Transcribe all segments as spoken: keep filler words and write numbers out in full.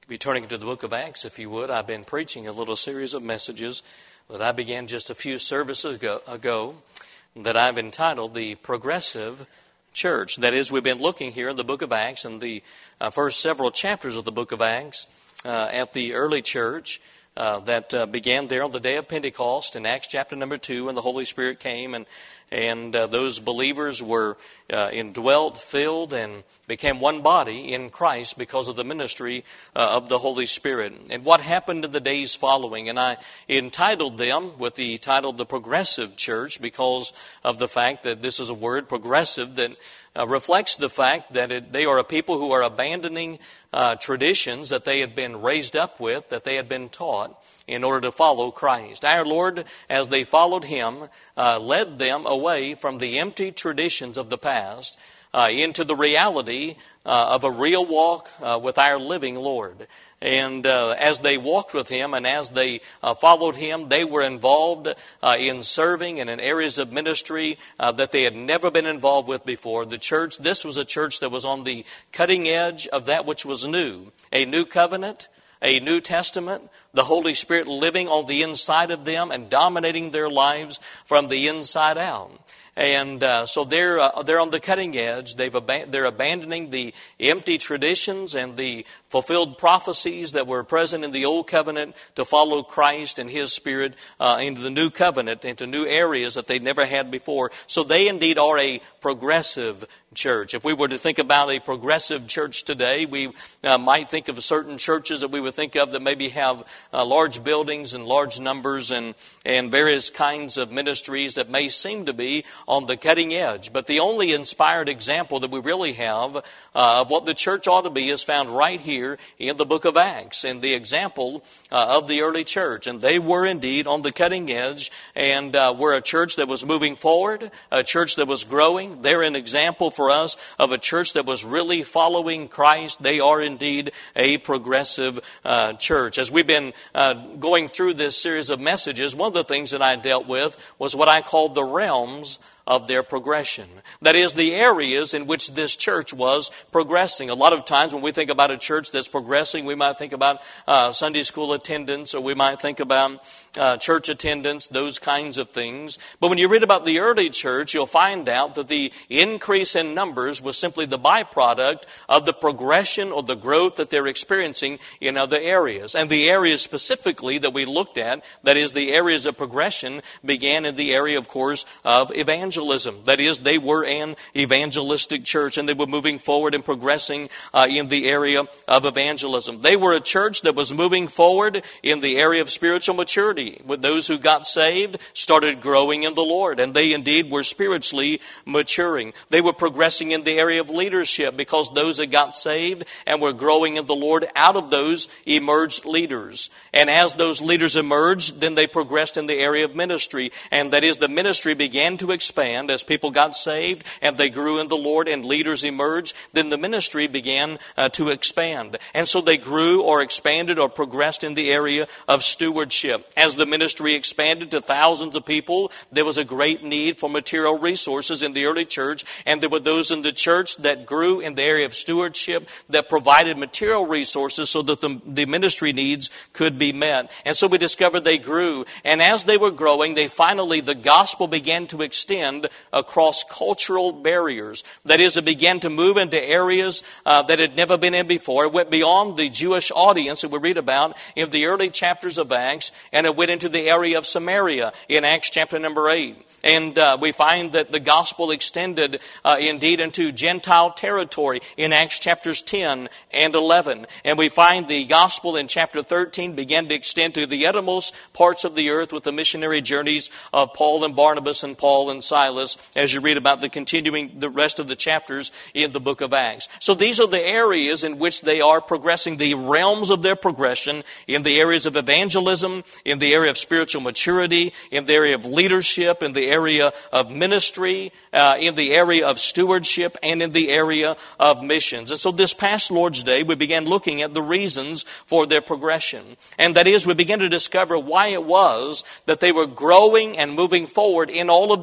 Be turning to the book of Acts, if you would. I've been preaching a little series of messages that I began just a few services ago, ago that I've entitled The Progressive Church. That is, we've been looking here in the book of Acts and the uh, first several chapters of the book of Acts uh, at the early church uh, that uh, began there on the day of Pentecost in Acts chapter number two, and the Holy Spirit came and And uh, those believers were uh, indwelt, filled, and became one body in Christ because of the ministry uh, of the Holy Spirit. And what happened in the days following? And I entitled them with the title The Progressive Church because of the fact that this is a word, progressive, that uh, reflects the fact that it, they are a people who are abandoning uh, traditions that they had been raised up with, that they had been taught, in order to follow Christ. Our Lord, as they followed Him, uh, led them away from the empty traditions of the past uh, into the reality uh, of a real walk uh, with our living Lord. And uh, as they walked with Him and as they uh, followed Him, they were involved uh, in serving and in areas of ministry uh, that they had never been involved with before. The church, this was a church that was on the cutting edge of that which was new. A new covenant, a New Testament, the Holy Spirit living on the inside of them and dominating their lives from the inside out. And uh, so they're uh, they're on the cutting edge. They've ab- they're abandoning the empty traditions and the fulfilled prophecies that were present in the Old Covenant to follow Christ and His Spirit uh, into the New Covenant, into new areas that they never had before. So they indeed are a progressive church. If we were to think about a progressive church today, we uh, might think of certain churches that we would think of that maybe have uh, large buildings and large numbers and, and various kinds of ministries that may seem to be on the cutting edge. But the only inspired example that we really have uh, of what the church ought to be is found right here in the book of Acts, in the example uh, of the early church. And they were indeed on the cutting edge and uh, were a church that was moving forward, a church that was growing. They're an example for us of a church that was really following Christ. They are indeed a progressive uh, church. As we've been uh, going through this series of messages, one of the things that I dealt with was what I called the realms of their progression. That is, the areas in which this church was progressing. A lot of times when we think about a church that's progressing, we might think about uh, Sunday school attendance, or we might think about uh, church attendance, those kinds of things. But when you read about the early church, you'll find out that the increase in numbers was simply the byproduct of the progression or the growth that they're experiencing in other areas. And the areas specifically that we looked at, that is, the areas of progression, began in the area, of course, of evangelism. That is, they were an evangelistic church, and they were moving forward and progressing uh, in the area of evangelism. They were a church that was moving forward in the area of spiritual maturity, with those who got saved started growing in the Lord, and they indeed were spiritually maturing. They were progressing in the area of leadership, because those that got saved and were growing in the Lord, out of those emerged leaders. And as those leaders emerged, then they progressed in the area of ministry, and that is, the ministry began to expand. As people got saved and they grew in the Lord and leaders emerged, then the ministry began uh, to expand. And so they grew or expanded or progressed in the area of stewardship. As the ministry expanded to thousands of people, there was a great need for material resources in the early church, and there were those in the church that grew in the area of stewardship that provided material resources so that the, the ministry needs could be met. And so we discovered they grew, and as they were growing, they finally, the gospel began to extend across cultural barriers. That is, it began to move into areas uh, that had never been in before. It went beyond the Jewish audience that we read about in the early chapters of Acts, and it went into the area of Samaria in Acts chapter number eight. And uh, we find that the gospel extended uh, indeed into Gentile territory in Acts chapters ten and eleven. And we find the gospel in chapter thirteen began to extend to the uttermost parts of the earth with the missionary journeys of Paul and Barnabas and Paul and Silas, as you read about the continuing the rest of the chapters in the book of Acts. So these are the areas in which they are progressing, the realms of their progression, in the areas of evangelism, in the area of spiritual maturity, in the area of leadership, in the area of ministry, uh, in the area of stewardship, and in the area of missions. And so this past Lord's Day, we began looking at the reasons for their progression. And that is, we began to discover why it was that they were growing and moving forward in all of these areas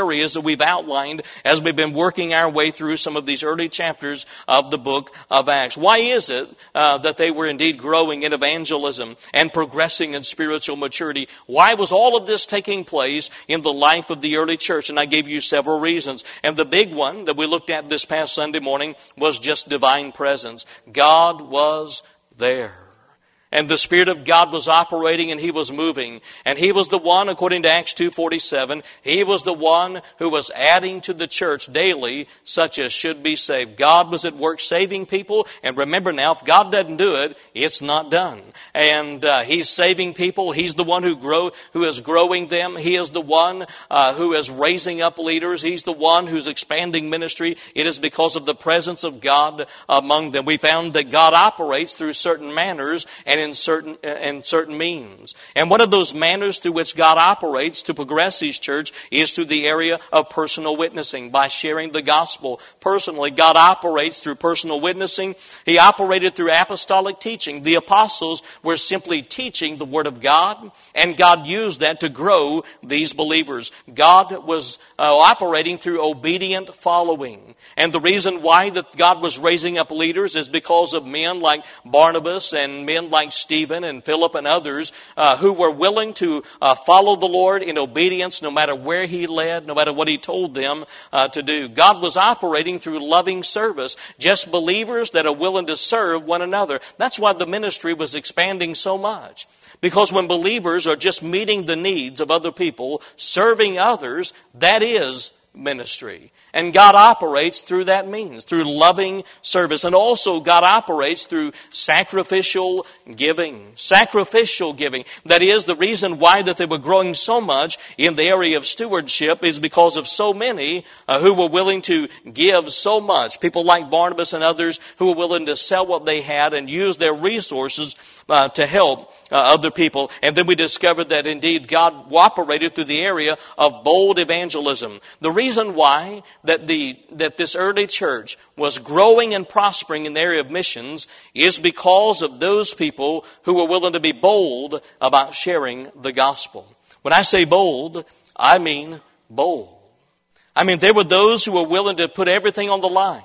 areas that we've outlined as we've been working our way through some of these early chapters of the book of Acts. Why is it uh, that they were indeed growing in evangelism and progressing in spiritual maturity? Why was all of this taking place in the life of the early church? And I gave you several reasons. And the big one that we looked at this past Sunday morning was just divine presence. God was there. And the Spirit of God was operating and He was moving. And He was the one, according to Acts two forty-seven, He was the one who was adding to the church daily such as should be saved. God was at work saving people. And remember now, if God doesn't do it, it's not done. And uh, He's saving people. He's the one who grow, who is growing them. He is the one uh, who is raising up leaders. He's the one who's expanding ministry. It is because of the presence of God among them. We found that God operates through certain manners and in certain in certain means. And one of those manners through which God operates to progress His church is through the area of personal witnessing, by sharing the gospel personally. God operates through personal witnessing. He operated through apostolic teaching. The apostles were simply teaching the Word of God, and God used that to grow these believers. God was uh, operating through obedient following. And the reason why that God was raising up leaders is because of men like Barnabas and men like Stephen and Philip and others uh, who were willing to uh, follow the Lord in obedience no matter where He led, no matter what He told them uh, to do. God was operating through loving service, just believers that are willing to serve one another. That's why the ministry was expanding so much. Because when believers are just meeting the needs of other people, serving others, that is ministry. And God operates through that means, through loving service. And also God operates through sacrificial giving. Sacrificial giving. That is, the reason why that they were growing so much in the area of stewardship is because of so many uh, who were willing to give so much. People like Barnabas and others who were willing to sell what they had and use their resources uh, to help uh, other people. And then we discovered that indeed God operated through the area of bold evangelism. The reason why that the that this early church was growing and prospering in the area of missions is because of those people who were willing to be bold about sharing the gospel. When I say bold, I mean bold. I mean, there were those who were willing to put everything on the line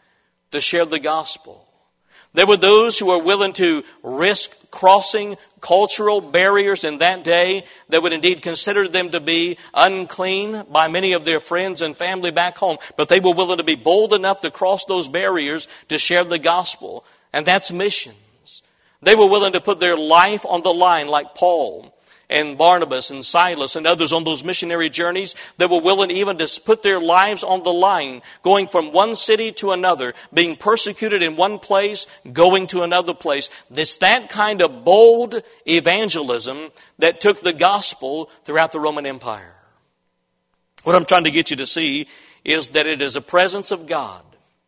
to share the gospel. There were those who were willing to risk crossing cultural barriers in that day that would indeed consider them to be unclean by many of their friends and family back home. But they were willing to be bold enough to cross those barriers to share the gospel. And that's missions. They were willing to put their life on the line like Paul and Barnabas and Silas and others on those missionary journeys that were willing even to put their lives on the line, going from one city to another, being persecuted in one place, going to another place. It's that kind of bold evangelism that took the gospel throughout the Roman Empire. What I'm trying to get you to see is that it is a presence of God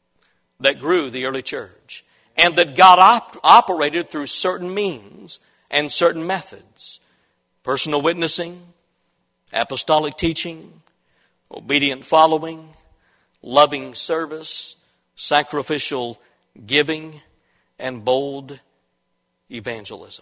that grew the early church, and that God op- operated through certain means and certain methods. Personal witnessing, apostolic teaching, obedient following, loving service, sacrificial giving, and bold evangelism.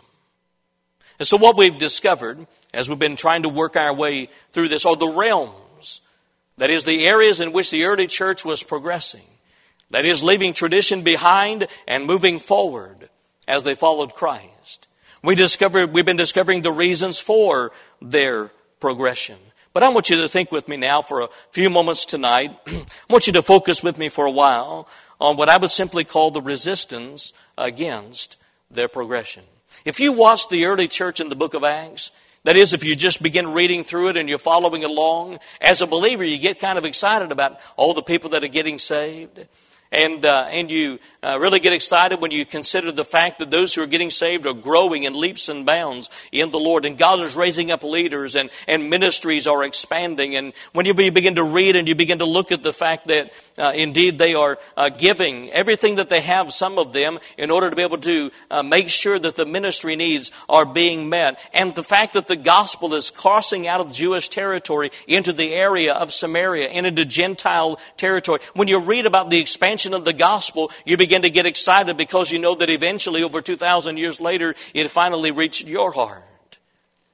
And so what we've discovered as we've been trying to work our way through this are the realms, that is, the areas in which the early church was progressing. That is, leaving tradition behind and moving forward as they followed Christ. We discovered, we've been discovering the reasons for their progression. But I want you to think with me now for a few moments tonight. I want you to focus with me for a while on what I would simply call the resistance against their progression. If you watch the early church in the book of Acts, that is, if you just begin reading through it and you're following along, as a believer, you get kind of excited about all the people that are getting saved. And uh, and you uh, really get excited when you consider the fact that those who are getting saved are growing in leaps and bounds in the Lord. And God is raising up leaders and, and ministries are expanding. And whenever you begin to read and you begin to look at the fact that uh, indeed they are uh, giving everything that they have, some of them, in order to be able to uh, make sure that the ministry needs are being met. And the fact that the gospel is crossing out of Jewish territory into the area of Samaria and into Gentile territory. When you read about the expansion of the gospel, you begin to get excited because you know that eventually, over two thousand years later, it finally reached your heart.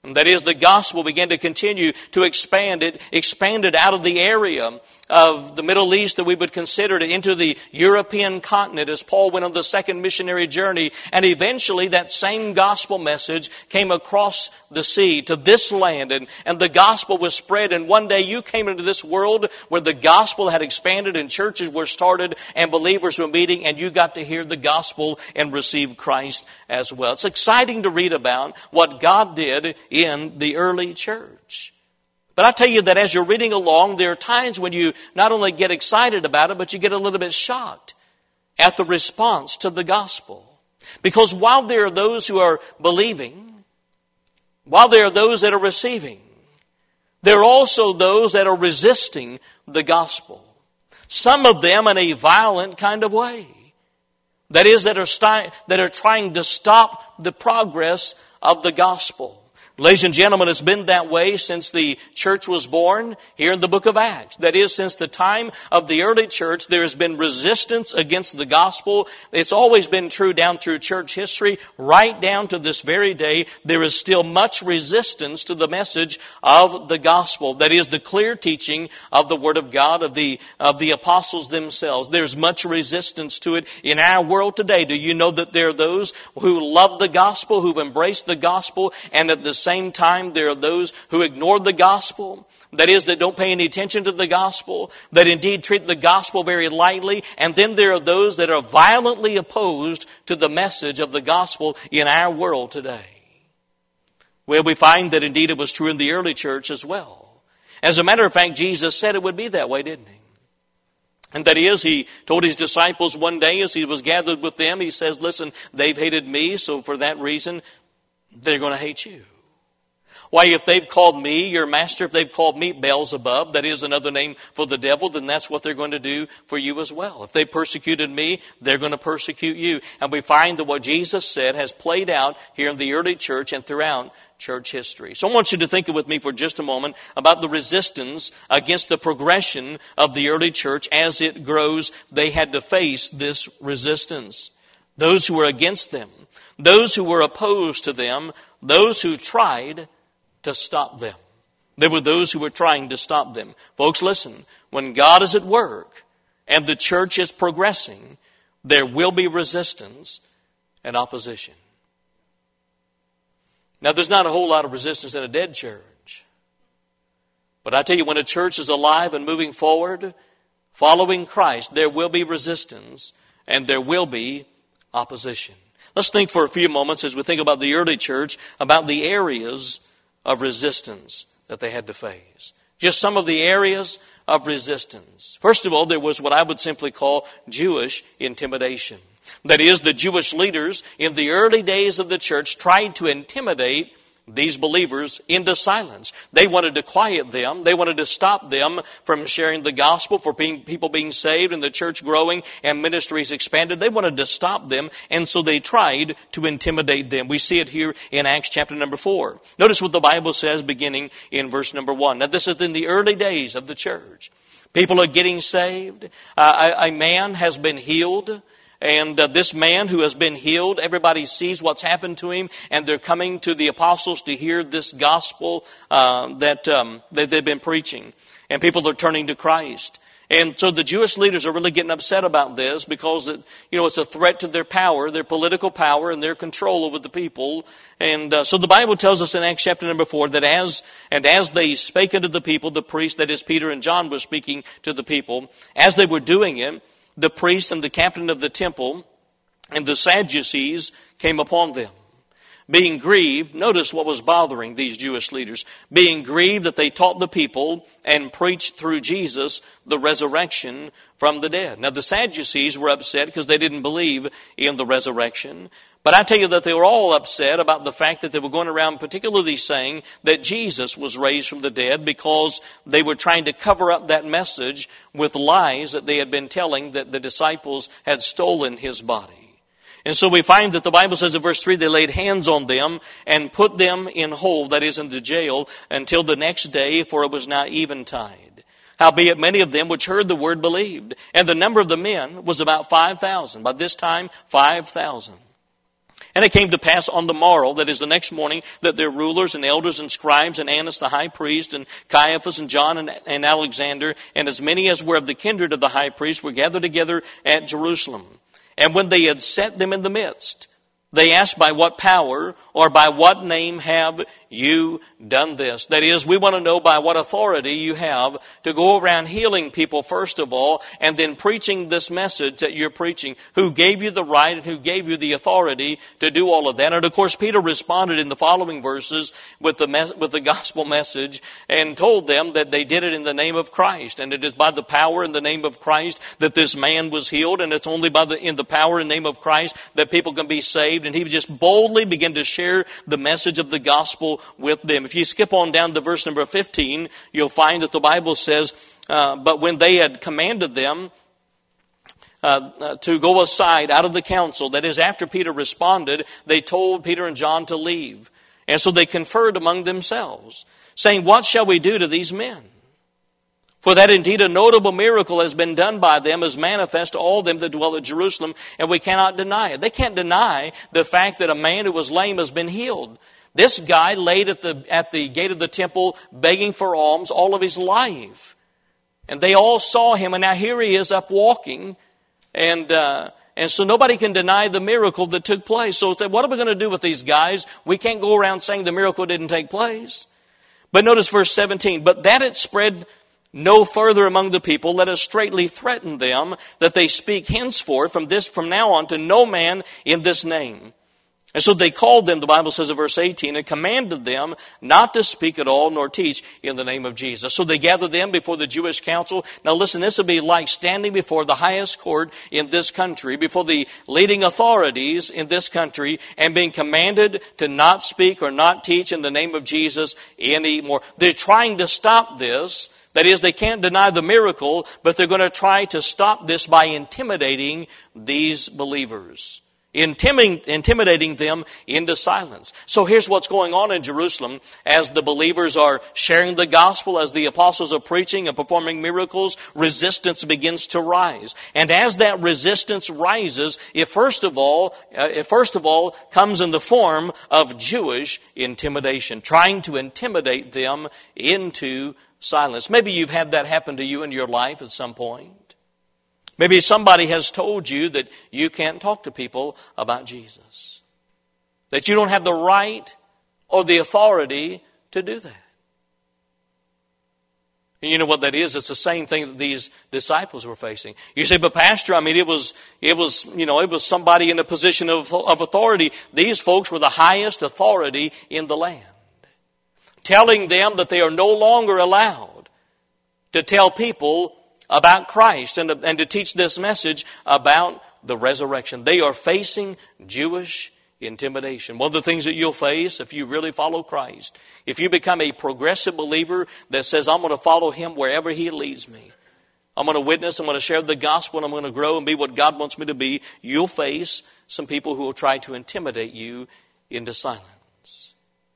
And that is, the gospel began to continue to expand. It expanded out of the area of the Middle East that we would consider it into the European continent as Paul went on the second missionary journey. And eventually that same gospel message came across the sea to this land, and, and the gospel was spread. And one day you came into this world where the gospel had expanded and churches were started and believers were meeting, and you got to hear the gospel and receive Christ as well. It's exciting to read about what God did in the early church. But I tell you that as you're reading along, there are times when you not only get excited about it, but you get a little bit shocked at the response to the gospel. Because while there are those who are believing, while there are those that are receiving, there are also those that are resisting the gospel. Some of them in a violent kind of way. That is, that are, sti- that are trying to stop the progress of the gospel. Ladies and gentlemen, it's been that way since the church was born here in the book of Acts. That is, since the time of the early church, there has been resistance against the gospel. It's always been true down through church history, right down to this very day. There is still much resistance to the message of the gospel. That is, the clear teaching of the Word of God, of the, of the apostles themselves. There's much resistance to it in our world today. Do you know that there are those who love the gospel, who've embraced the gospel, and at the same same time, there are those who ignore the gospel. That is, that don't pay any attention to the gospel, that indeed treat the gospel very lightly. And then there are those that are violently opposed to the message of the gospel in our world today. Well, we find that indeed it was true in the early church as well. As a matter of fact, Jesus said it would be that way, didn't he? And that is, he told his disciples one day as he was gathered with them, he says, listen, they've hated me, so for that reason, they're going to hate you. Why, if they've called me your master, if they've called me Beelzebub, that is another name for the devil, then that's what they're going to do for you as well. If they persecuted me, they're going to persecute you. And we find that what Jesus said has played out here in the early church and throughout church history. So I want you to think with me for just a moment about the resistance against the progression of the early church. As it grows, they had to face this resistance. Those who were against them, those who were opposed to them, those who tried to stop them. There were those who were trying to stop them. Folks, listen, when God is at work and the church is progressing, there will be resistance and opposition. Now, there's not a whole lot of resistance in a dead church. But I tell you, when a church is alive and moving forward, following Christ, there will be resistance and there will be opposition. Let's think for a few moments as we think about the early church, about the areas of resistance that they had to face. Just some of the areas of resistance. First of all, there was what I would simply call Jewish intimidation. That is, the Jewish leaders in the early days of the church tried to intimidate these believers into silence. They wanted to quiet them. They wanted to stop them from sharing the gospel, for being, people being saved and the church growing and ministries expanded. They wanted to stop them, and so they tried to intimidate them. We see it here in Acts chapter number four. Notice what the Bible says beginning in verse number one. Now, this is in the early days of the church. People are getting saved. Uh, a, a man has been healed. And uh, this man who has been healed, everybody sees what's happened to him, and they're coming to the apostles to hear this gospel uh, that, um, that they've been preaching. And people are turning to Christ. And so the Jewish leaders are really getting upset about this because it, you know, it's a threat to their power, their political power, and their control over the people. And uh, so the Bible tells us in Acts chapter number four that as and as they spake unto the people, the priests, that is Peter and John were speaking to the people, as they were doing it, the priest and the captain of the temple and the Sadducees came upon them. Being grieved, notice what was bothering these Jewish leaders. Being grieved that they taught the people and preached through Jesus the resurrection from the dead. Now the Sadducees were upset because they didn't believe in the resurrection. But I tell you that they were all upset about the fact that they were going around particularly saying that Jesus was raised from the dead, because they were trying to cover up that message with lies that they had been telling, that the disciples had stolen his body. And so we find that the Bible says in verse three, they laid hands on them and put them in hold, that is in the jail, until the next day, for it was now eventide. Howbeit many of them which heard the word believed. And the number of the men was about five thousand. By this time, five thousand. And it came to pass on the morrow, that is the next morning, that their rulers and elders and scribes and Annas the high priest and Caiaphas and John and, and Alexander and as many as were of the kindred of the high priest were gathered together at Jerusalem. And when they had set them in the midst, they asked, by what power or by what name have you done this? That is, we want to know by what authority you have to go around healing people, first of all, and then preaching this message that you're preaching. Who gave you the right and who gave you the authority to do all of that? And of course, Peter responded in the following verses with the mes- with the gospel message and told them that they did it in the name of Christ. And it is by the power in the name of Christ that this man was healed. And it's only by the in the power and name of Christ that people can be saved. And he would just boldly begin to share the message of the gospel with them. If you skip on down to verse number fifteen, you'll find that the Bible says, uh, but when they had commanded them uh, uh, to go aside out of the council, that is, after Peter responded, they told Peter and John to leave. And so they conferred among themselves, saying, what shall we do to these men? For that indeed a notable miracle has been done by them, as manifest to all them that dwell at Jerusalem, and we cannot deny it. They can't deny the fact that a man who was lame has been healed. This guy laid at the at the gate of the temple begging for alms all of his life. And they all saw him, and now here he is up walking. And uh, and so nobody can deny the miracle that took place. So what are we going to do with these guys? We can't go around saying the miracle didn't take place. But notice verse seventeen, but that it spread no further among the people, let us straightly threaten them that they speak henceforth from this from now on to no man in this name. And so they called them, the Bible says in verse eighteen, and commanded them not to speak at all nor teach in the name of Jesus. So they gathered them before the Jewish council. Now listen, this would be like standing before the highest court in this country, before the leading authorities in this country, and being commanded to not speak or not teach in the name of Jesus anymore. They're trying to stop this. That is, they can't deny the miracle, but they're going to try to stop this by intimidating these believers. Intimidating them into silence. So here's what's going on in Jerusalem as the believers are sharing the gospel, as the apostles are preaching and performing miracles, resistance begins to rise. And as that resistance rises, it first of all, uh, it first of all comes in the form of Jewish intimidation, trying to intimidate them into silence. Maybe you've had that happen to you in your life at some point. Maybe somebody has told you that you can't talk to people about Jesus. That you don't have the right or the authority to do that. And you know what that is? It's the same thing that these disciples were facing. You say, but Pastor, I mean, it was, it was, you know, it was somebody in a position of, of authority. These folks were the highest authority in the land. Telling them that they are no longer allowed to tell people about Christ and, and to teach this message about the resurrection. They are facing Jewish intimidation. One of the things that you'll face if you really follow Christ, if you become a progressive believer that says, I'm going to follow Him wherever He leads me. I'm going to witness, I'm going to share the gospel, and I'm going to grow and be what God wants me to be. You'll face some people who will try to intimidate you into silence.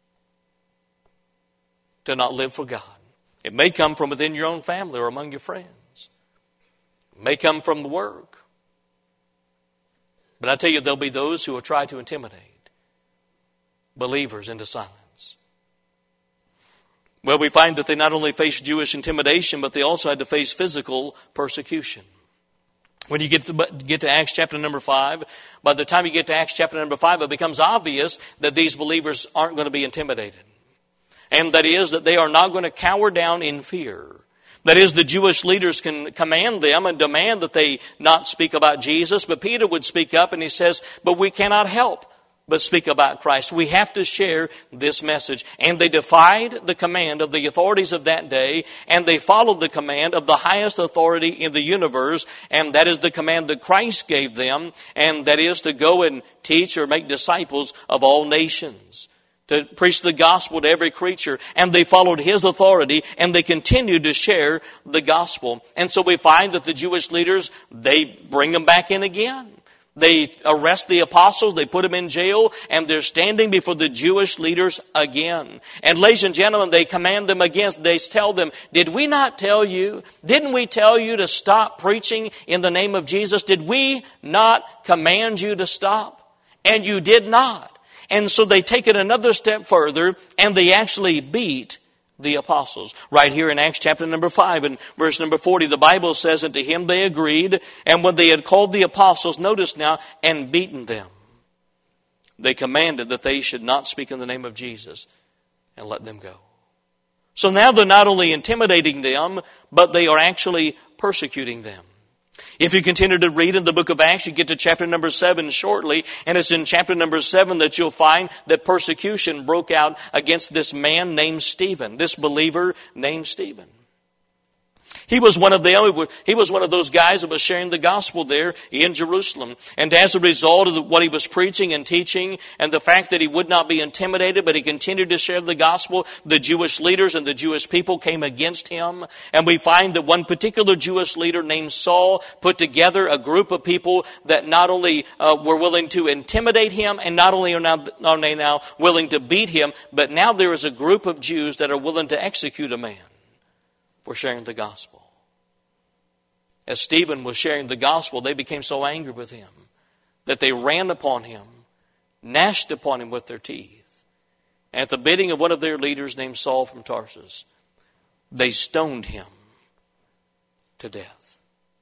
To not live for God. It may come from within your own family or among your friends. It may come from the work. But I tell you, there'll be those who will try to intimidate believers into silence. Well, we find that they not only faced Jewish intimidation, but they also had to face physical persecution. When you get to, get to Acts chapter number five, by the time you get to Acts chapter number five, it becomes obvious that these believers aren't going to be intimidated. And that is that they are not going to cower down in fear. That is, the Jewish leaders can command them and demand that they not speak about Jesus. But Peter would speak up and he says, but we cannot help but speak about Christ. We have to share this message. And they defied the command of the authorities of that day, and they followed the command of the highest authority in the universe, and that is the command that Christ gave them, and that is to go and teach or make disciples of all nations. To preach the gospel to every creature. And they followed His authority, and they continued to share the gospel. And so we find that the Jewish leaders, they bring them back in again. They arrest the apostles, they put them in jail, and they're standing before the Jewish leaders again. And ladies and gentlemen, they command them again. They tell them, did we not tell you? Didn't we tell you to stop preaching in the name of Jesus? Did we not command you to stop? and you did not. And so they take it another step further, and they actually beat the apostles. Right here in Acts chapter number five and verse number forty, the Bible says, and to him they agreed, and when they had called the apostles, notice now, and beaten them, they commanded that they should not speak in the name of Jesus, and let them go. So now they're not only intimidating them, but they are actually persecuting them. If you continue to read in the book of Acts, you get to chapter number seven shortly, and it's in chapter number seven that you'll find that persecution broke out against this man named Stephen, this believer named Stephen. He was one of the he was one of those guys that was sharing the gospel there in Jerusalem. And as a result of what he was preaching and teaching and the fact that he would not be intimidated, but he continued to share the gospel, the Jewish leaders and the Jewish people came against him. And we find that one particular Jewish leader named Saul put together a group of people that not only uh, were willing to intimidate him, and not only are now, are they now willing to beat him, but now there is a group of Jews that are willing to execute a man for sharing the gospel. As Stephen was sharing the gospel, they became so angry with him that they ran upon him, gnashed upon him with their teeth. And at the bidding of one of their leaders named Saul from Tarsus, they stoned him to death.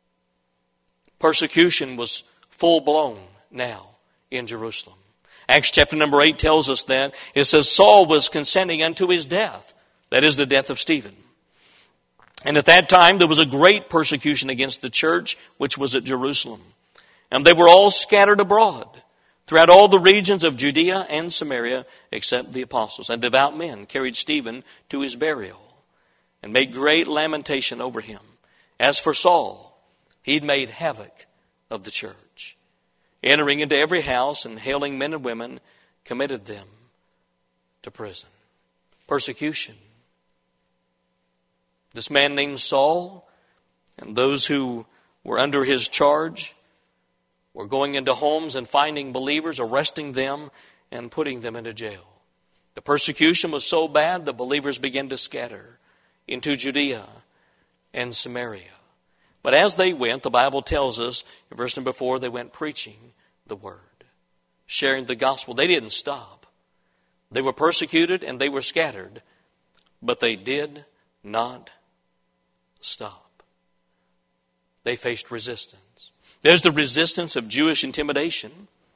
Persecution was full blown now in Jerusalem. Acts chapter number eight tells us that. It says Saul was consenting unto his death. That is the death of Stephen. And at that time, there was a great persecution against the church, which was at Jerusalem. And they were all scattered abroad throughout all the regions of Judea and Samaria, except the apostles. And devout men carried Stephen to his burial and made great lamentation over him. As for Saul, he'd made havoc of the church, entering into every house and hailing men and women, committed them to prison. Persecution. This man named Saul and those who were under his charge were going into homes and finding believers, arresting them, and putting them into jail. The persecution was so bad, the believers began to scatter into Judea and Samaria. But as they went, the Bible tells us, in verse number four, they went preaching the word, sharing the gospel. They didn't stop. They were persecuted and they were scattered, but they did not stop. They faced resistance. There's the resistance of Jewish intimidation.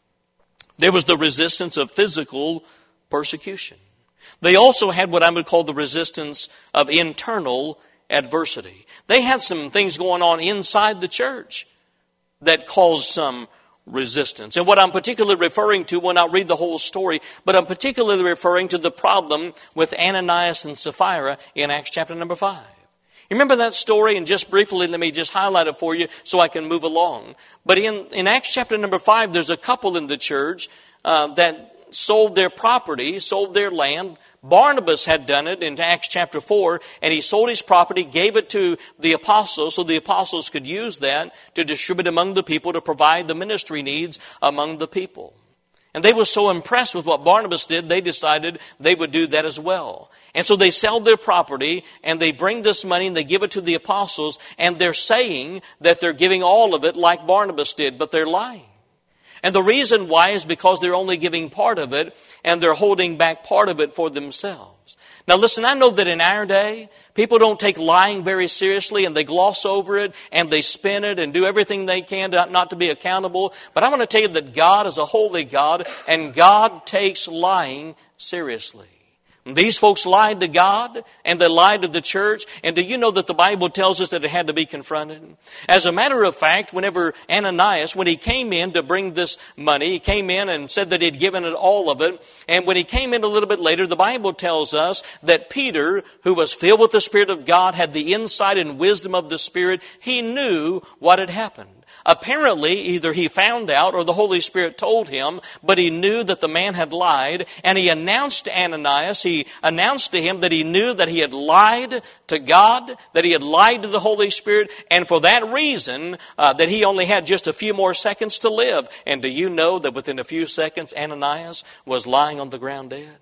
There was the resistance of physical persecution. They also had what I would call the resistance of internal adversity. They had some things going on inside the church that caused some resistance. And what I'm particularly referring to, when I read the whole story, but I'm particularly referring to the problem with Ananias and Sapphira in Acts chapter number five. You remember that story? And just briefly, let me just highlight it for you so I can move along. But in, in Acts chapter number five, there's a couple in the church uh, that sold their property, sold their land. Barnabas had done it in Acts chapter four, and he sold his property, gave it to the apostles so the apostles could use that to distribute among the people, to provide the ministry needs among the people. And they were so impressed with what Barnabas did, they decided they would do that as well. And so they sell their property, and they bring this money, and they give it to the apostles, and they're saying that they're giving all of it like Barnabas did, but they're lying. And the reason why is because they're only giving part of it, and they're holding back part of it for themselves. Now listen, I know that in our day, people don't take lying very seriously, and they gloss over it, and they spin it, and do everything they can to, not to be accountable. But I want to tell you that God is a holy God, and God takes lying seriously. These folks lied to God, and they lied to the church. And do you know that the Bible tells us that it had to be confronted? As a matter of fact, whenever Ananias, when he came in to bring this money, he came in and said that he'd given it all of it. And when he came in a little bit later, the Bible tells us that Peter, who was filled with the Spirit of God, had the insight and wisdom of the Spirit. He knew what had happened. Apparently, either he found out or the Holy Spirit told him, but he knew that the man had lied, and he announced to Ananias, he announced to him that he knew that he had lied to God, that he had lied to the Holy Spirit, and for that reason, uh, that he only had just a few more seconds to live. And do you know that within a few seconds, Ananias was lying on the ground dead?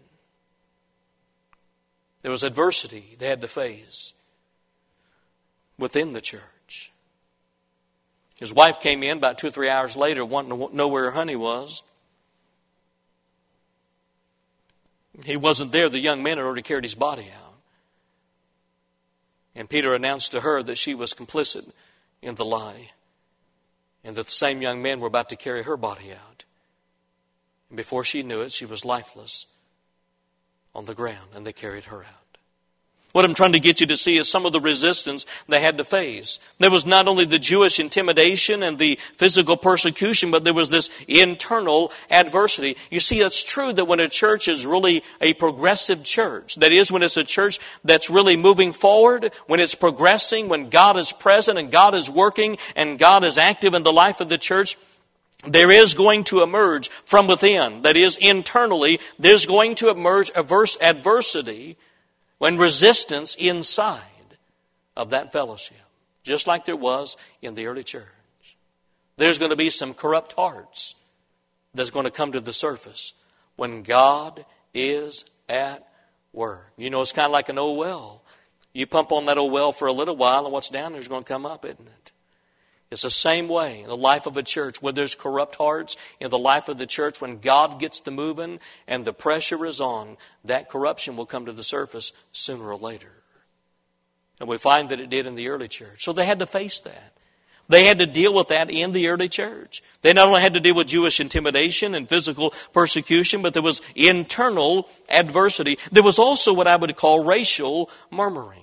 There was adversity they had to face within the church. His wife came in about two or three hours later wanting to know where her honey was. He wasn't there. The young men had already carried his body out. And Peter announced to her that she was complicit in the lie, and that the same young men were about to carry her body out. And before she knew it, she was lifeless on the ground, and they carried her out. What I'm trying to get you to see is some of the resistance they had to face. There was not only the Jewish intimidation and the physical persecution, but there was this internal adversity. You see, it's true that when a church is really a progressive church, that is, when it's a church that's really moving forward, when it's progressing, when God is present and God is working and God is active in the life of the church, there is going to emerge from within, that is, internally, there's going to emerge adversity when resistance inside of that fellowship, just like there was in the early church. There's going to be some corrupt hearts that's going to come to the surface when God is at work. You know, it's kind of like an old well. You pump on that old well for a little while, and what's down there is going to come up, isn't it? It's the same way in the life of a church. Where there's corrupt hearts in the life of the church, when God gets the moving and the pressure is on, that corruption will come to the surface sooner or later. And we find that it did in the early church. So they had to face that. They had to deal with that in the early church. They not only had to deal with Jewish intimidation and physical persecution, but there was internal adversity. There was also what I would call racial murmuring.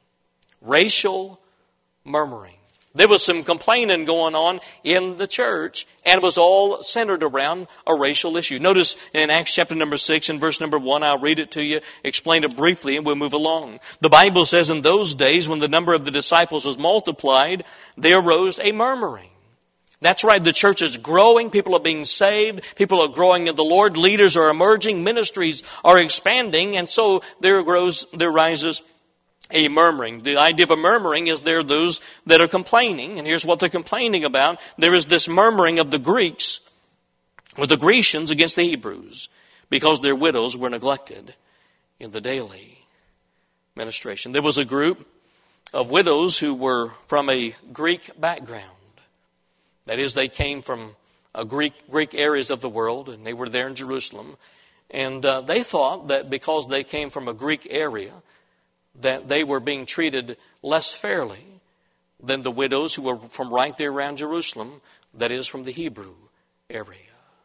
Racial murmuring. There was some complaining going on in the church, and it was all centered around a racial issue. Notice in Acts chapter number six and verse number one, I'll read it to you, explain it briefly, and we'll move along. The Bible says, in those days when the number of the disciples was multiplied, there arose a murmuring. That's right, the church is growing, people are being saved, people are growing in the Lord, leaders are emerging, ministries are expanding, and so there grows, there rises a murmuring. The idea of a murmuring is there are those that are complaining, and here's what they're complaining about. There is this murmuring of the Greeks, or the Grecians, against the Hebrews, because their widows were neglected in the daily ministration. There was a group of widows who were from a Greek background. That is, they came from a Greek Greek areas of the world, and they were there in Jerusalem. And uh, they thought that because they came from a Greek area, that they were being treated less fairly than the widows who were from right there around Jerusalem, that is, from the Hebrew area.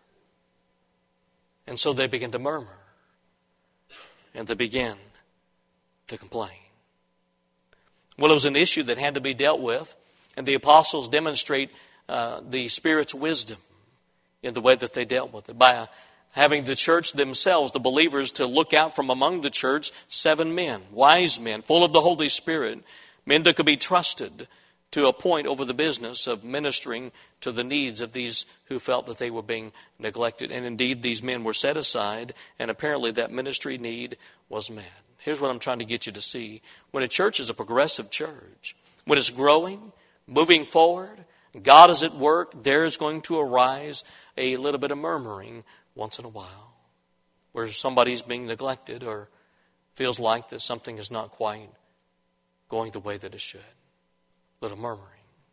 And so they began to murmur, and they began to complain. Well, it was an issue that had to be dealt with, and the apostles demonstrate uh, the Spirit's wisdom in the way that they dealt with it, by having the church themselves, the believers, to look out from among the church seven men, wise men, full of the Holy Spirit, men that could be trusted to appoint over the business of ministering to the needs of these who felt that they were being neglected. And indeed, these men were set aside, and apparently that ministry need was met. Here's what I'm trying to get you to see. When a church is a progressive church, when it's growing, moving forward, God is at work, there is going to arise a little bit of murmuring once in a while, where somebody's being neglected or feels like that something is not quite going the way that it should. Little murmuring.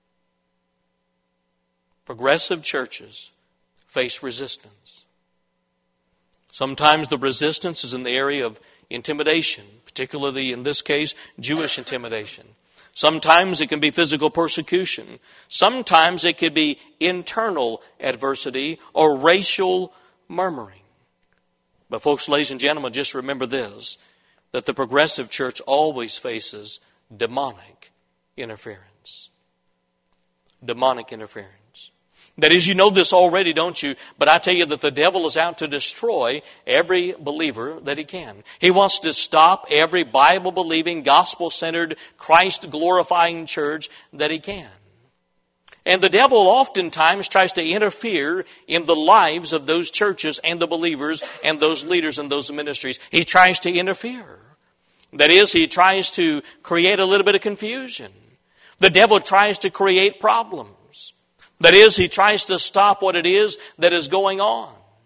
Progressive churches face resistance. Sometimes the resistance is in the area of intimidation, particularly in this case, Jewish intimidation. Sometimes it can be physical persecution. Sometimes it could be internal adversity or racial murmuring. But folks, ladies and gentlemen, just remember this, that the progressive church always faces demonic interference. Demonic interference. That is, you know this already, don't you? But I tell you that the devil is out to destroy every believer that he can. He wants to stop every Bible-believing, gospel-centered, Christ-glorifying church that he can. And the devil oftentimes tries to interfere in the lives of those churches and the believers and those leaders and those ministries. He tries to interfere. That is, he tries to create a little bit of confusion. The devil tries to create problems. That is, he tries to stop what it is that is going on.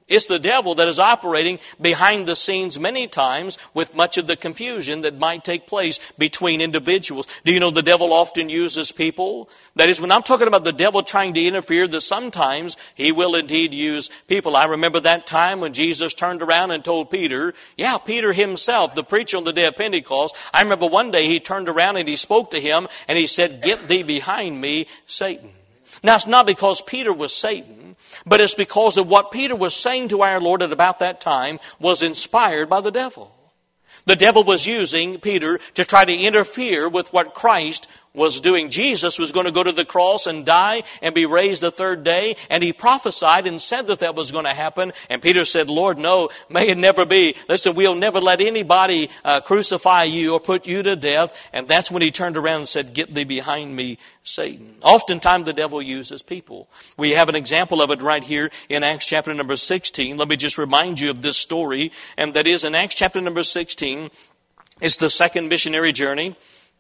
It's the devil that is operating behind the scenes many times with much of the confusion that might take place between individuals. Do you know the devil often uses people? That is, when I'm talking about the devil trying to interfere, that sometimes he will indeed use people. I remember that time when Jesus turned around and told Peter, yeah, Peter himself, the preacher on the day of Pentecost, I remember one day he turned around and he spoke to him and he said, "Get thee behind me, Satan." Now, it's not because Peter was Satan, but it's because of what Peter was saying to our Lord at about that time was inspired by the devil. The devil was using Peter to try to interfere with what Christ was doing. Jesus was going to go to the cross and die and be raised the third day, and he prophesied and said that that was going to happen. And Peter said, "Lord, no, may it never be. Listen, we'll never let anybody uh, crucify you or put you to death." And that's when he turned around and said, "Get thee behind me, Satan." Oftentimes the devil uses people. We have an example of it right here in Acts chapter number sixteen. Let me just remind you of this story, and that is in Acts chapter number sixteen. It's the second missionary journey.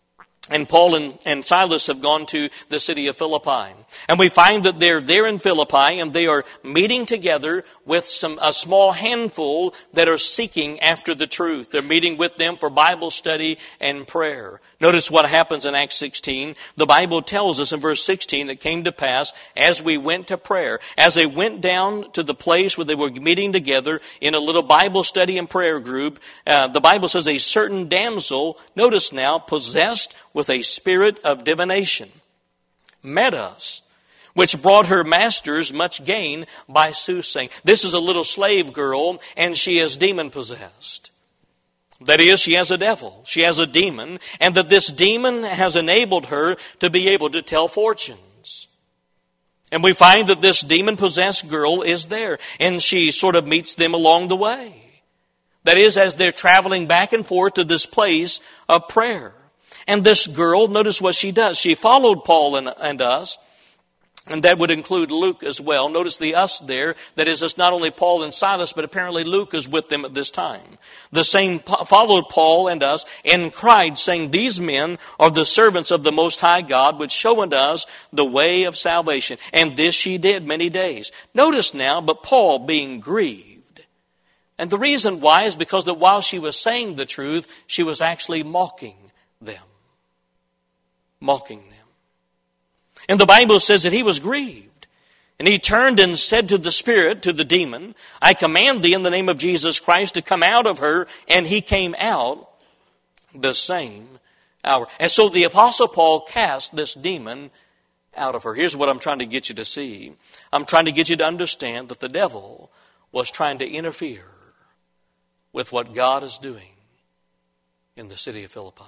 And Paul and, and Silas have gone to the city of Philippi. And we find that they're there in Philippi and they are meeting together with some a small handful that are seeking after the truth. They're meeting with them for Bible study and prayer. Notice what happens in Acts sixteen. The Bible tells us in verse sixteen, "It came to pass as we went to prayer." As they went down to the place where they were meeting together in a little Bible study and prayer group, uh, the Bible says a certain damsel, notice now, possessed with a spirit of divination, met us, which brought her masters much gain by soothsaying. This is a little slave girl, and she is demon-possessed. That is, she has a devil. She has a demon, and that this demon has enabled her to be able to tell fortunes. And we find that this demon-possessed girl is there, and she sort of meets them along the way. That is, as they're traveling back and forth to this place of prayer. And this girl, notice what she does. She followed Paul and, and us, and that would include Luke as well. Notice the us there. That is, it's not only Paul and Silas, but apparently Luke is with them at this time. The same followed Paul and us and cried, saying, "These men are the servants of the Most High God, which show unto us the way of salvation." And this she did many days. Notice now, but Paul being grieved. And the reason why is because that while she was saying the truth, she was actually mocking them. Mocking them. And the Bible says that he was grieved. And he turned and said to the spirit, to the demon, "I command thee in the name of Jesus Christ to come out of her." And he came out the same hour. And so the Apostle Paul cast this demon out of her. Here's what I'm trying to get you to see. I'm trying to get you to understand that the devil was trying to interfere with what God is doing in the city of Philippi.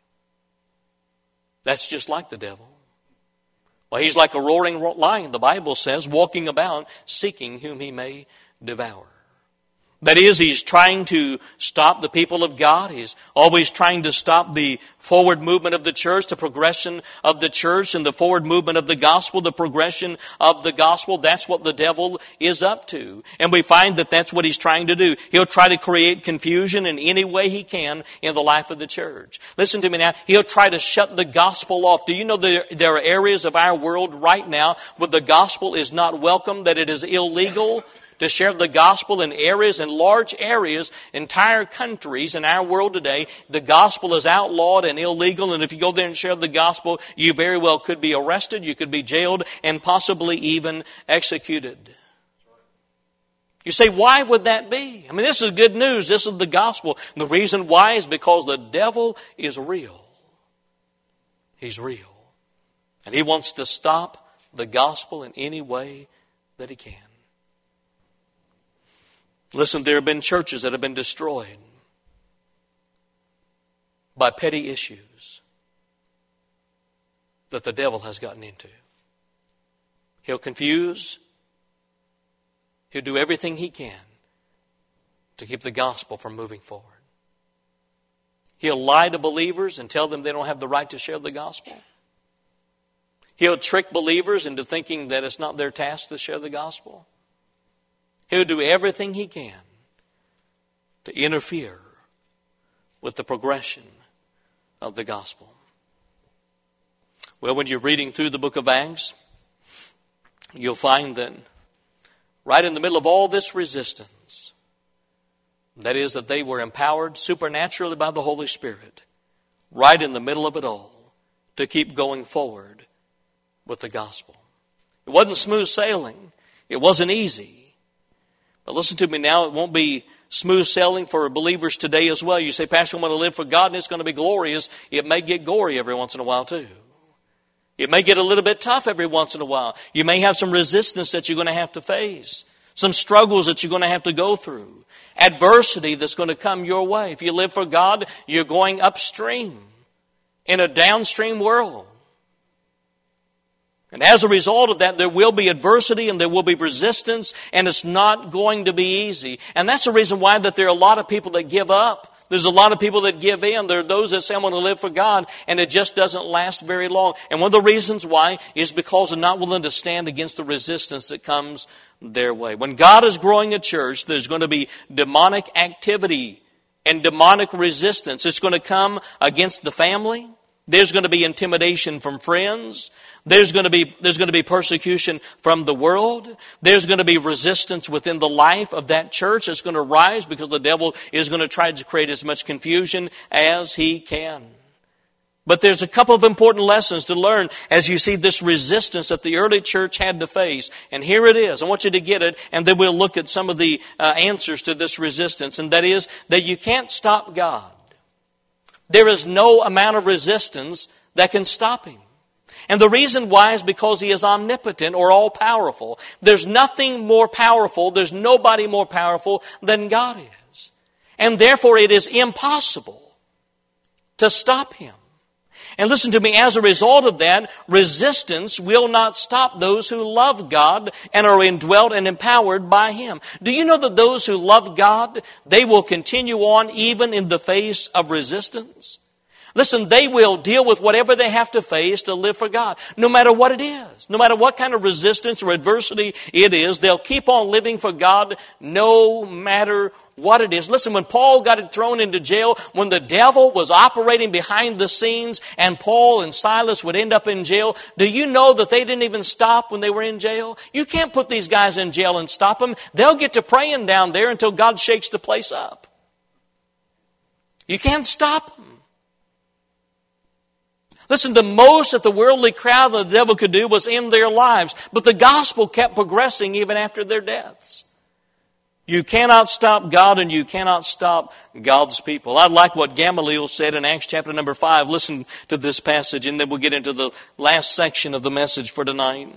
That's just like the devil. Well, he's like a roaring lion, the Bible says, walking about, seeking whom he may devour. That is, he's trying to stop the people of God. He's always trying to stop the forward movement of the church, the progression of the church, and the forward movement of the gospel, the progression of the gospel. That's what the devil is up to. And we find that that's what he's trying to do. He'll try to create confusion in any way he can in the life of the church. Listen to me now. He'll try to shut the gospel off. Do you know that there are areas of our world right now where the gospel is not welcome, that it is illegal to share the gospel in areas, in large areas, entire countries in our world today? The gospel is outlawed and illegal, and if you go there and share the gospel, you very well could be arrested, you could be jailed, and possibly even executed. You say, why would that be? I mean, this is good news. This is the gospel. And the reason why is because the devil is real. He's real. And he wants to stop the gospel in any way that he can. Listen, there have been churches that have been destroyed by petty issues that the devil has gotten into. He'll confuse. He'll do everything he can to keep the gospel from moving forward. He'll lie to believers and tell them they don't have the right to share the gospel. He'll trick believers into thinking that it's not their task to share the gospel. He'll do everything he can to interfere with the progression of the gospel. Well, when you're reading through the book of Acts, you'll find that right in the middle of all this resistance. That is, that they were empowered supernaturally by the Holy Spirit, right in the middle of it all, to keep going forward with the gospel. It wasn't smooth sailing. It wasn't easy. But listen to me now, it won't be smooth sailing for believers today as well. You say, Pastor, I want to live for God and it's going to be glorious. It may get gory every once in a while too. It may get a little bit tough every once in a while. You may have some resistance that you're going to have to face. Some struggles that you're going to have to go through. Adversity that's going to come your way. If you live for God, you're going upstream in a downstream world. And as a result of that, there will be adversity and there will be resistance, and it's not going to be easy. And that's the reason why that there are a lot of people that give up. There's a lot of people that give in. There are those that say, I want to live for God, and it just doesn't last very long. And one of the reasons why is because they're not willing to stand against the resistance that comes their way. When God is growing a church, there's going to be demonic activity and demonic resistance. It's going to come against the family. There's going to be intimidation from friends. There's going to be, there's going to be persecution from the world. There's going to be resistance within the life of that church. It's going to rise because the devil is going to try to create as much confusion as he can. But there's a couple of important lessons to learn as you see this resistance that the early church had to face. And here it is. I want you to get it, and then we'll look at some of the uh, answers to this resistance. And that is that you can't stop God. There is no amount of resistance that can stop Him. And the reason why is because He is omnipotent or all-powerful. There's nothing more powerful, there's nobody more powerful than God is. And therefore it is impossible to stop Him. And listen to me, as a result of that, resistance will not stop those who love God and are indwelt and empowered by Him. Do you know that those who love God, they will continue on even in the face of resistance? Listen, they will deal with whatever they have to face to live for God, no matter what it is. No matter what kind of resistance or adversity it is, they'll keep on living for God no matter what it is. Listen, when Paul got thrown into jail, when the devil was operating behind the scenes and Paul and Silas would end up in jail, do you know that they didn't even stop when they were in jail? You can't put these guys in jail and stop them. They'll get to praying down there until God shakes the place up. You can't stop them. Listen, the most that the worldly crowd of the devil could do was end their lives. But the gospel kept progressing even after their deaths. You cannot stop God and you cannot stop God's people. I like what Gamaliel said in Acts chapter number five. Listen to this passage and then we'll get into the last section of the message for tonight.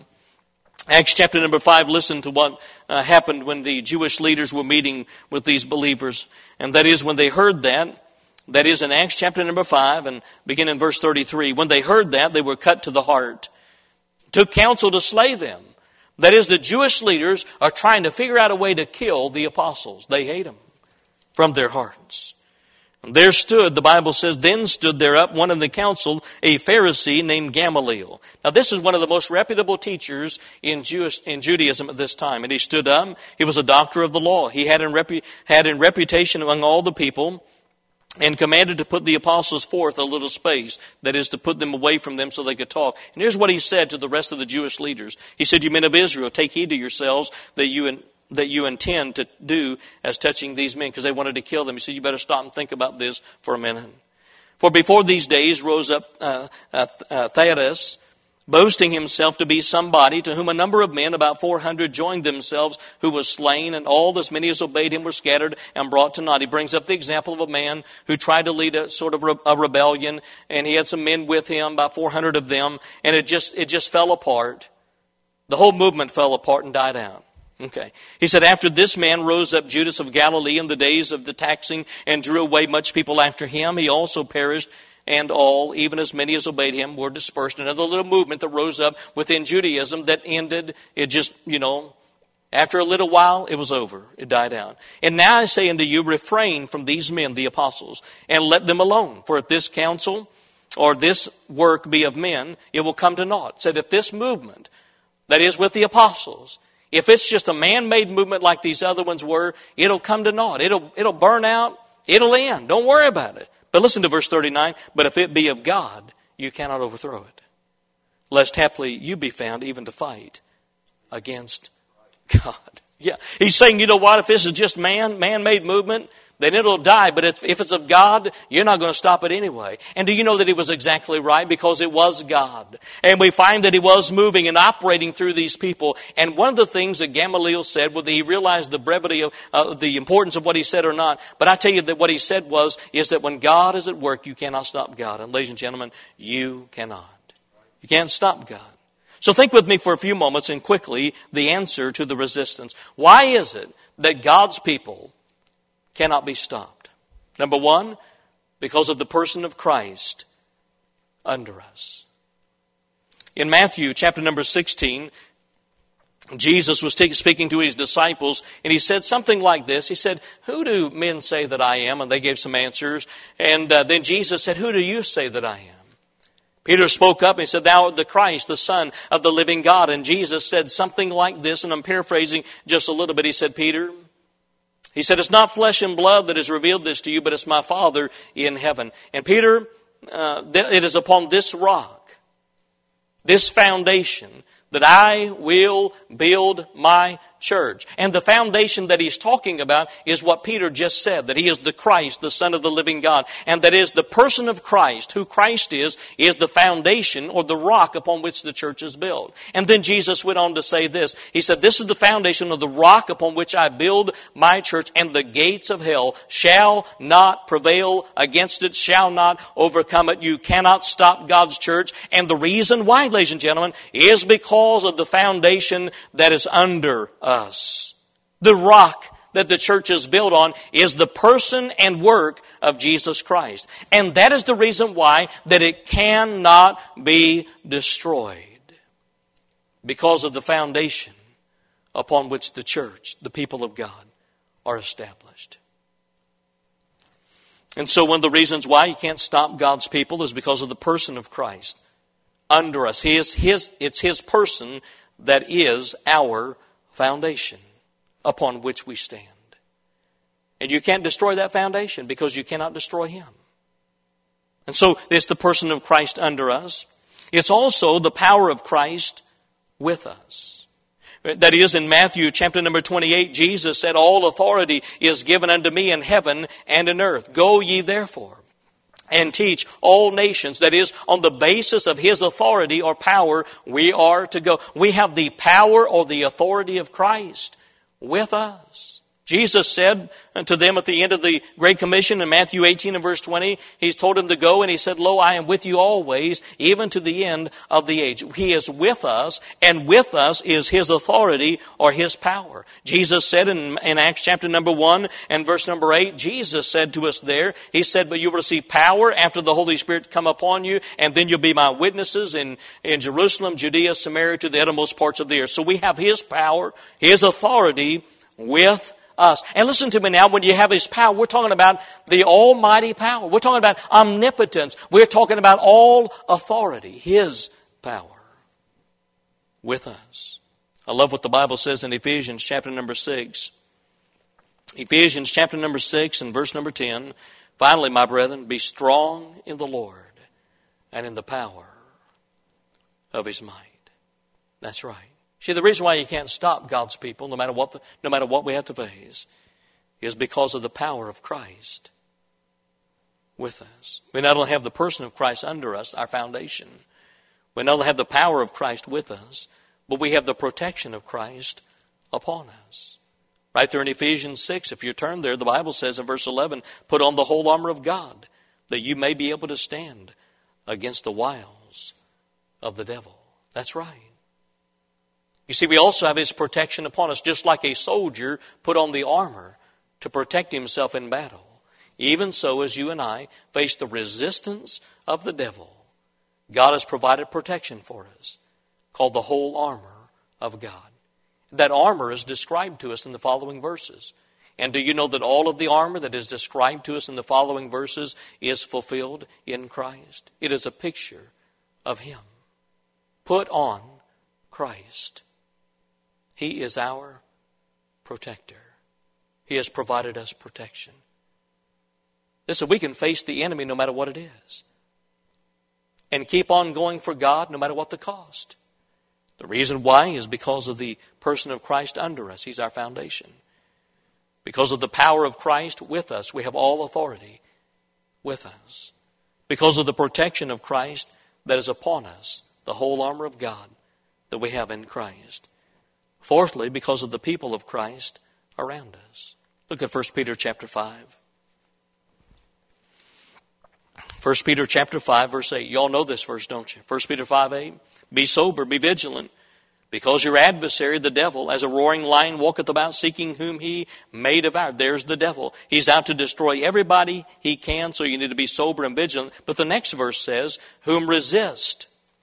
Acts chapter number five, listen to what uh, happened when the Jewish leaders were meeting with these believers. And that is when they heard that. That is in Acts chapter number five and begin in verse thirty-three. When they heard that, they were cut to the heart. Took counsel to slay them. That is, the Jewish leaders are trying to figure out a way to kill the apostles. They hate them from their hearts. And there stood, the Bible says, then stood there up one in the council, a Pharisee named Gamaliel. Now this is one of the most reputable teachers in Jewish, in Judaism at this time. And he stood up. He was a doctor of the law. He had in, repu, had in reputation among all the people, and commanded to put the apostles forth a little space, that is, to put them away from them so they could talk. And here's what he said to the rest of the Jewish leaders. He said, you men of Israel, take heed to yourselves that you in, that you intend to do as touching these men, because they wanted to kill them. He said, you better stop and think about this for a minute. For before these days rose up uh, uh, uh, Theudas, boasting himself to be somebody, to whom a number of men, about four hundred, joined themselves, who was slain, and all as many as obeyed him were scattered and brought to naught. He brings up the example of a man who tried to lead a sort of re- a rebellion, and he had some men with him, about four hundred of them, and it just it just fell apart. The whole movement fell apart and died out. Okay. He said, after this man rose up Judas of Galilee in the days of the taxing and drew away much people after him. He also perished, and all, even as many as obeyed him, were dispersed. Another little movement that rose up within Judaism that ended, it just, you know, after a little while, it was over. It died out. And now I say unto you, refrain from these men, the apostles, and let them alone. For if this counsel or this work be of men, it will come to naught. It said, if this movement, that is with the apostles, if it's just a man-made movement like these other ones were, it'll come to naught. It'll, it'll burn out. It'll end. Don't worry about it. But listen to verse thirty-nine. But if it be of God, you cannot overthrow it. Lest haply you be found even to fight against God. Yeah. He's saying, you know what, if this is just man, man-made movement, then it'll die. But if, if it's of God, you're not going to stop it anyway. And do you know that he was exactly right? Because it was God. And we find that he was moving and operating through these people. And one of the things that Gamaliel said, whether he realized the brevity of uh, the importance of what he said or not, but I tell you that what he said was, is that when God is at work, you cannot stop God. And ladies and gentlemen, you cannot. You can't stop God. So think with me for a few moments and quickly the answer to the resistance. Why is it that God's people cannot be stopped? Number one, because of the person of Christ under us. In Matthew chapter number sixteen, Jesus was speaking to his disciples, and he said something like this. He said, "Who do men say that I am?" And they gave some answers. And uh, then Jesus said, "Who do you say that I am?" Peter spoke up and he said, "Thou art the Christ, the Son of the living God." And Jesus said something like this, and I'm paraphrasing just a little bit. He said, "Peter," he said, "it's not flesh and blood that has revealed this to you, but it's my Father in heaven." And Peter, uh, it is upon this rock, this foundation, that I will build my church. And the foundation that he's talking about is what Peter just said, that he is the Christ, the Son of the living God. And that is the person of Christ, who Christ is, is the foundation or the rock upon which the church is built. And then Jesus went on to say this. He said, "This is the foundation of the rock upon which I build my church, and the gates of hell shall not prevail against it, shall not overcome it." You cannot stop God's church. And the reason why, ladies and gentlemen, is because of the foundation that is under us. The rock that the church is built on is the person and work of Jesus Christ. And that is the reason why that it cannot be destroyed. Because of the foundation upon which the church, the people of God, are established. And so one of the reasons why you can't stop God's people is because of the person of Christ under us. He is his, it's His person that is our foundation upon which we stand. And you can't destroy that foundation because you cannot destroy Him. And so it's the person of Christ under us. It's also the power of Christ with us. That is, in Matthew chapter number twenty-eight, Jesus said, "All authority is given unto me in heaven and in earth. Go ye therefore and teach all nations." That is, on the basis of His authority or power, we are to go. We have the power or the authority of Christ with us. Jesus said to them at the end of the Great Commission in Matthew eighteen and verse twenty, He's told them to go, and He said, "Lo, I am with you always, even to the end of the age." He is with us, and with us is His authority or His power. Jesus said in, in Acts chapter number one and verse number eight, Jesus said to us there, He said, "But you will receive power after the Holy Spirit come upon you, and then you'll be my witnesses in, in Jerusalem, Judea, Samaria, to the uttermost parts of the earth." So we have His power, His authority with us. And listen to me now, when you have His power, we're talking about the almighty power. We're talking about omnipotence. We're talking about all authority, His power with us. I love what the Bible says in Ephesians chapter number six. Ephesians chapter number six and verse number ten. "Finally, my brethren, be strong in the Lord and in the power of His might." That's right. See, the reason why you can't stop God's people, no matter what the, no matter what we have to face, is because of the power of Christ with us. We not only have the person of Christ under us, our foundation. We not only have the power of Christ with us, but we have the protection of Christ upon us. Right there in Ephesians six, if you turn there, the Bible says in verse eleven, "Put on the whole armor of God, that you may be able to stand against the wiles of the devil." That's right. You see, we also have His protection upon us, just like a soldier put on the armor to protect himself in battle. Even so, as you and I face the resistance of the devil, God has provided protection for us, called the whole armor of God. That armor is described to us in the following verses. And do you know that all of the armor that is described to us in the following verses is fulfilled in Christ? It is a picture of Him. Put on Christ. He is our protector. He has provided us protection. Listen, we can face the enemy no matter what it is. And keep on going for God no matter what the cost. The reason why is because of the person of Christ under us. He's our foundation. Because of the power of Christ with us, we have all authority with us. Because of the protection of Christ that is upon us, the whole armor of God that we have in Christ. Fourthly, because of the people of Christ around us. Look at First Peter chapter five. First Peter chapter five, verse eight. You all know this verse, don't you? First Peter five, eight. Be sober, be vigilant, because your adversary, the devil, as a roaring lion, walketh about seeking whom he may devour. There's the devil. He's out to destroy everybody he can, so you need to be sober and vigilant. But the next verse says, whom resist,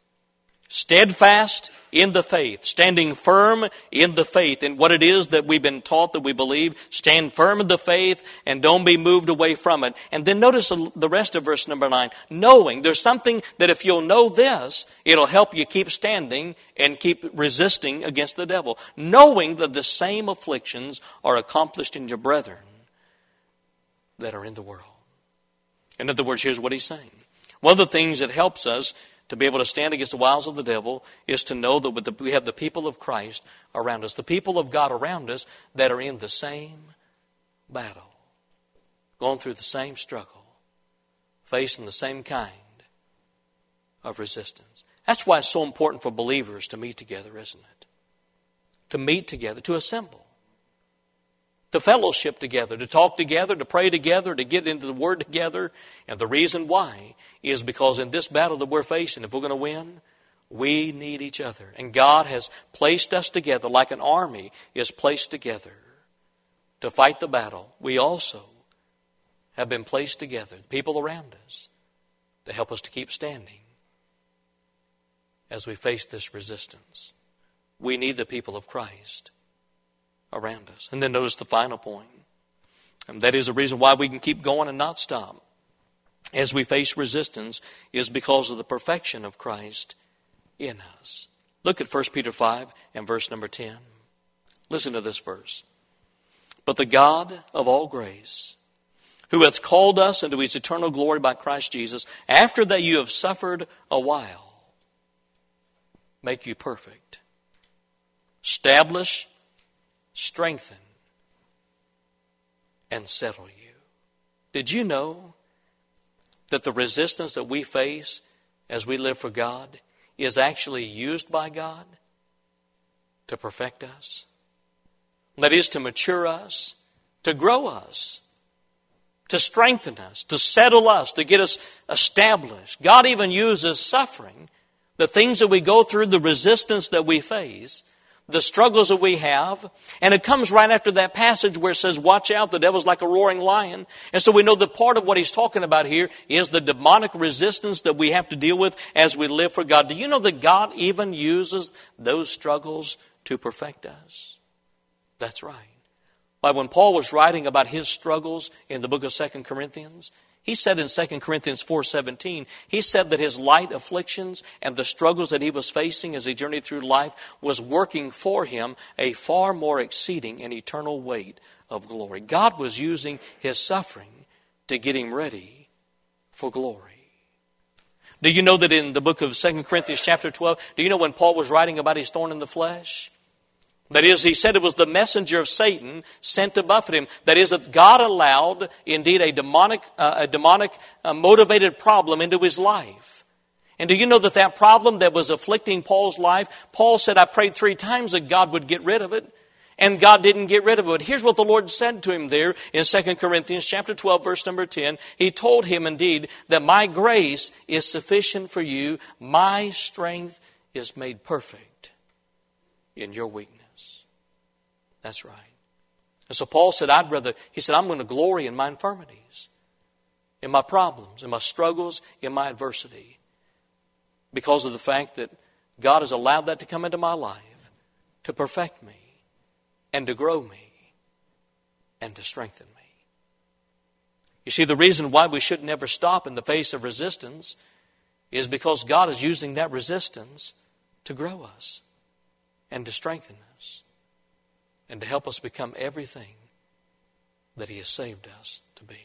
steadfast in the faith, standing firm in the faith, in what it is that we've been taught that we believe. Stand firm in the faith and don't be moved away from it. And then notice the rest of verse number nine. Knowing, there's something that if you'll know this, it'll help you keep standing and keep resisting against the devil. Knowing that the same afflictions are accomplished in your brethren that are in the world. In other words, here's what he's saying. One of the things that helps us to be able to stand against the wiles of the devil is to know that we have the people of Christ around us, the people of God around us that are in the same battle, going through the same struggle, facing the same kind of resistance. That's why it's so important for believers to meet together, isn't it? To meet together, to assemble, to fellowship together, to talk together, to pray together, to get into the Word together. And the reason why is because in this battle that we're facing, if we're going to win, we need each other. And God has placed us together like an army is placed together to fight the battle. We also have been placed together, people around us, to help us to keep standing as we face this resistance. We need the people of Christ around us. And then notice the final point. And that is the reason why we can keep going and not stop as we face resistance is because of the perfection of Christ in us. Look at First Peter five and verse number ten. Listen to this verse. But the God of all grace, who hath called us into his eternal glory by Christ Jesus, after that you have suffered a while, make you perfect, establish, strengthen, and settle you. Did you know that the resistance that we face as we live for God is actually used by God to perfect us? That is, to mature us, to grow us, to strengthen us, to settle us, to get us established. God even uses suffering, the things that we go through, the resistance that we face, the struggles that we have. And it comes right after that passage where it says, watch out, the devil's like a roaring lion. And so we know that part of what he's talking about here is the demonic resistance that we have to deal with as we live for God. Do you know that God even uses those struggles to perfect us? That's right. Why, when Paul was writing about his struggles in the book of Second Corinthians, he said in Second Corinthians four seventeen, he said that his light afflictions and the struggles that he was facing as he journeyed through life was working for him a far more exceeding and eternal weight of glory. God was using his suffering to get him ready for glory. Do you know that in the book of Second Corinthians chapter twelve, do you know when Paul was writing about his thorn in the flesh? That is, he said it was the messenger of Satan sent to buffet him. That is, that God allowed, indeed, a demonic, uh, a demonic uh, motivated problem into his life. And do you know that that problem that was afflicting Paul's life, Paul said, I prayed three times that God would get rid of it. And God didn't get rid of it. Here's what the Lord said to him there in Second Corinthians chapter twelve, verse number ten. He told him, indeed, that my grace is sufficient for you. My strength is made perfect in your weakness. That's right. And so Paul said, I'd rather, he said, I'm going to glory in my infirmities, in my problems, in my struggles, in my adversity, because of the fact that God has allowed that to come into my life to perfect me and to grow me and to strengthen me. You see, the reason why we should never stop in the face of resistance is because God is using that resistance to grow us and to strengthen us, and to help us become everything that he has saved us to be.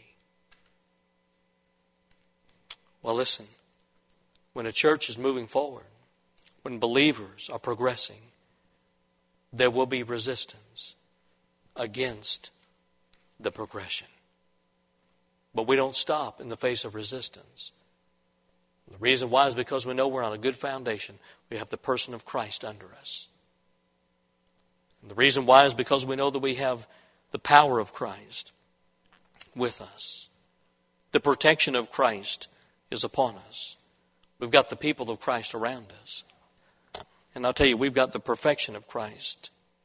Well, listen, when a church is moving forward, when believers are progressing, there will be resistance against the progression. But we don't stop in the face of resistance. The reason why is because we know we're on a good foundation. We have the person of Christ under us. And the reason why is because we know that we have the power of Christ with us. The protection of Christ is upon us. We've got the people of Christ around us. And I'll tell you, we've got the perfection of Christ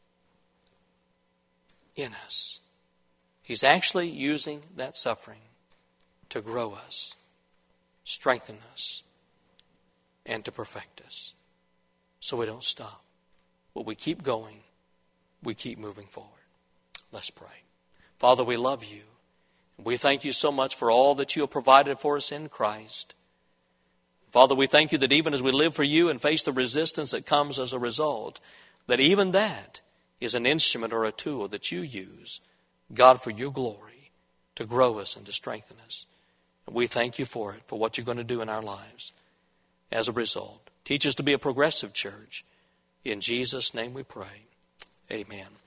in us. He's actually using that suffering to grow us, strengthen us, and to perfect us. So we don't stop. But we keep going. We keep moving forward. Let's pray. Father, we love you. We thank you so much for all that you have provided for us in Christ. Father, we thank you that even as we live for you and face the resistance that comes as a result, that even that is an instrument or a tool that you use, God, for your glory, to grow us and to strengthen us. And we thank you for it, for what you're going to do in our lives as a result. Teach us to be a progressive church. In Jesus' name we pray. Amen.